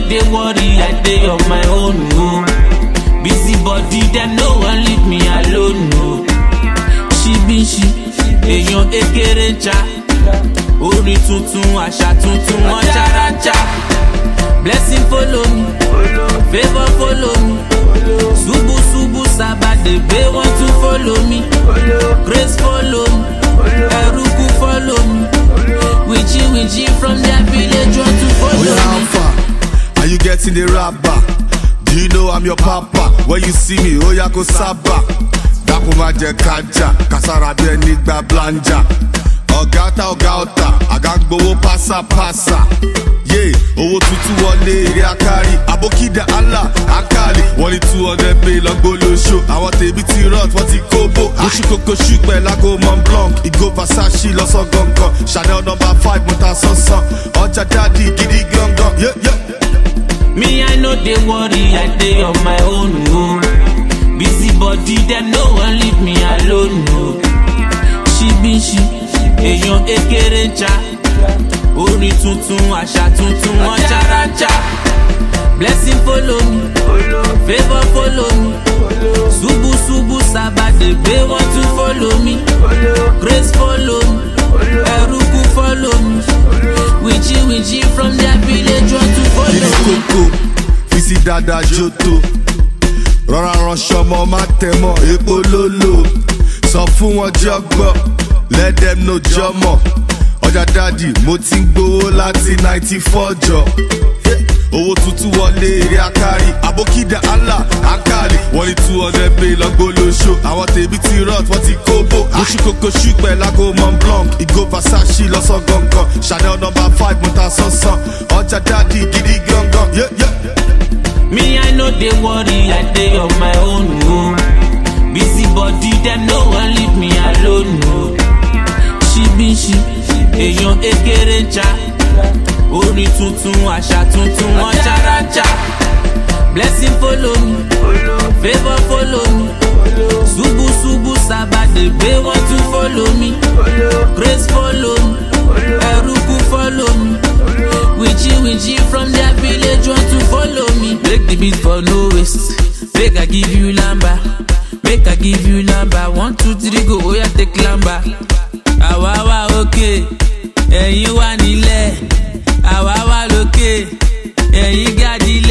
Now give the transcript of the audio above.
they worry, I dey on my own, no. Busy body, them no one leave me alone, no. She, èèyàn ekere cha. Orin tuntun, àṣà tuntun, wọ́n characha. Blessing follow me, favor follow me. Subu subu sabade, they want to follow me. Grace follow me, Eruku follow me. Winchi from their village want to follow me. How far are you getting the rapper? Do you know I'm your papa? When you see me, Oyako Saba. Dakuma je kaja, kasara be nigba blanja. Ogata, agagbowo pasa. Yeah, owo tutu wọlé ire akari. Abokida Allah, akali. Wọ́n ní 200 pay lọ́gbọ́lọ́ show. Àwọn tèmi ti rot, wọ́n ti kóbó. Oṣù kòkó ṣùgbẹ́ lágò Mont Blanc. Ìgò Versace lọ́sọ̀ gangan. Chanel No. 5 mo ta sánsan. Ọjà dáàdì gidi gangan. Yeah. Me, I know they worry, I dey on my own, no. Busy body, them no one leave me alone, no. She, èèyàn ekere cha. Orin tuntun, àṣà tuntun, wọ́n characha. Blessing follow me, favor follow me. Subu sabade, they want to follow me. Grace follow me, Eruku follow me. Winchi from their village want to follow me. Koko, Fisi dada joto. Rọra ránṣọ mọ́ má tẹ̀mọ́ epo lolo. Sọ fún wọn jọgbọ́, let them know jọmọ. Ọjà dádì mo ti ń gbowó láti 94 jọ. Owó tuntun wọlé èrè akari. Abokida Allah akali. Wọ́n ní 200 pay lọ́gbọ́lọ́ show. Àwọn tèmi ti rot, wọ́n ti kóbó. Oṣù kòkó ṣùgbẹ́ lágò Mont Blanc. Ìgò Versace lọ́sọ̀ gangan. Chanel No. 5 mo ta sánsan. Ọjà dádì gidi gangan. Yeah. Me, I know they worry, I dey on my own, no. Busy body, them no one leave me alone, no. She, èèyàn ekere cha. Orin tuntun, àṣà tuntun, wọ́n characha. Blessing follow me, favor follow me. Subu sabade, they want to follow me. Grace follow me, Eruku follow me. Winchi from their village want to follow me. Break the beat for no waste. Make I give you lamba. 1, 2, 3 go, oya take lamba. Àwa okay, ẹ̀yin wà nílẹ̀. Àwa wà lókè, ẹ̀yin gàdílẹ̀.